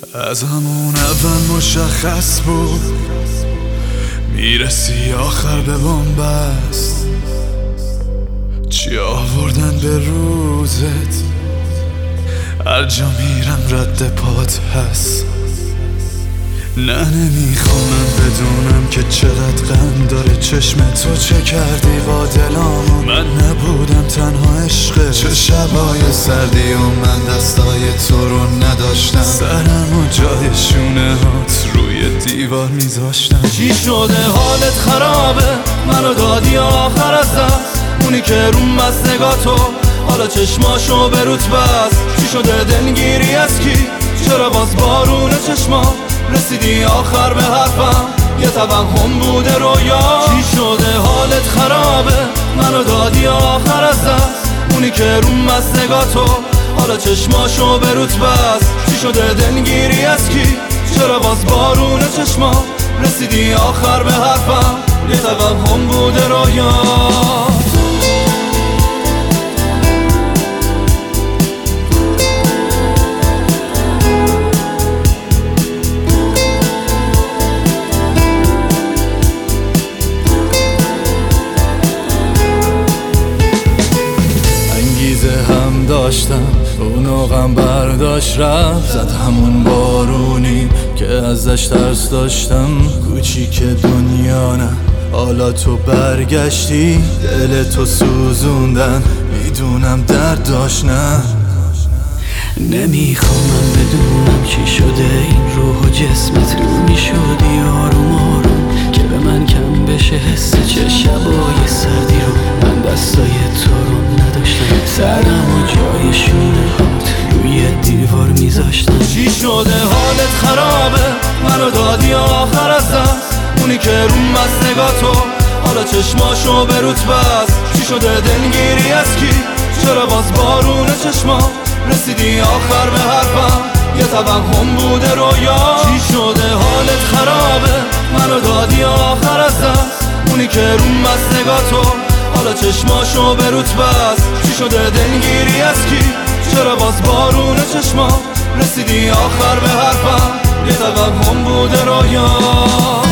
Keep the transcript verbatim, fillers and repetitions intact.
از همون اول مشخص بود میرسی آخر به بنبست. چی آوردن به روزت هر جا میرم رد پات هست. نه نمیخوام من بدونم که چقدر غم داره چشم تو، چه کردی با دلامو. من نبودم تنها عشقه، چه شبای سردی و من دستای تو رو نداشتم. سرم و جای شونه هات روی دیوار میذاشتم. چی شده حالت خرابه، منو دادی آخر از دست. اونی که روم بست نگاه تو حالا چشماشو به روت بست. چی شده دلگیری از کی؟ چرا باز بارون چشما رسیدی آخر به حرفم؟ یه توهم بوده رویا. چی شده حالت خرابه، منو دادی آخر از دست. اونی که روم بست نگاه تو حالا چشماشو به روت بست. چی شده دلگیری از کی؟ چرا باز بارون چشما رسیدی آخر به حرفم؟ یه توهم بوده رویا. هم داشتم اونو غم برداشت رفت، زد همون بارونی که ازش ترس داشتم. کوچیک دنیا نه، حالا تو برگشتی، دل تو سوزوندن، میدونم درد داشت. نه نمیخوام من بدونم چی شده این روح و جسمت، رو میشدی آروم آروم که به من کم بشه حس. چه شبای سردی رو من دستای تو رو نداشتم. سرم و جای شونه هات روی دیوار میذاشتم. چی شده حالت خرابه، منو دادی آخر از دست. اونی که روم بست نگاه تو حالا چشماشو به روت بست. چی شده دلگیری از کی؟ چرا باز بارون چشما رسیدی آخر به حرفم؟ یه توهم بوده رویا. چی شده حالت خرابه، منو دادی آخر از دست. اونی که روم بست نگاه تو حالا چشماشو به روت بست. چی شده دلگیری از کی؟ چرا باز بارون چشما رسیدی آخر به حرفم؟ یه توهم بوده رویا.